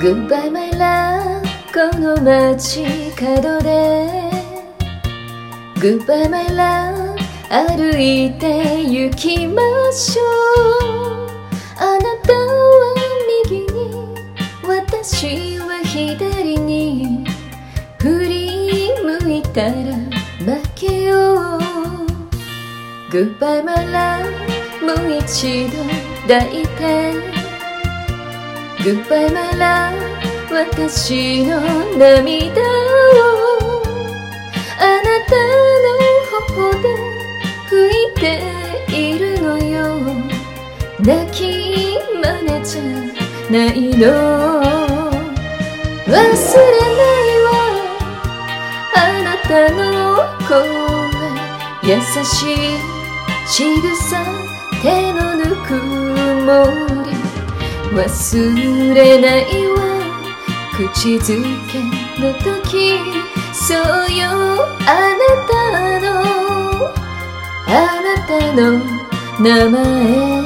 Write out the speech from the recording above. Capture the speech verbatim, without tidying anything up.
Goodbye my love この街角で Goodbye my love 歩いて行きましょう。あなたは右に私は左に振り向いたら負けよう。 Goodbye my love もう一度抱いて Goodbye my love 私の涙をあなたの頬で拭いているのよ。泣き真似じゃないの。忘れないわあなたの声、優しい仕草、手のぬくもり忘れないわ。口づけの時、そうよあなたのあなたの名前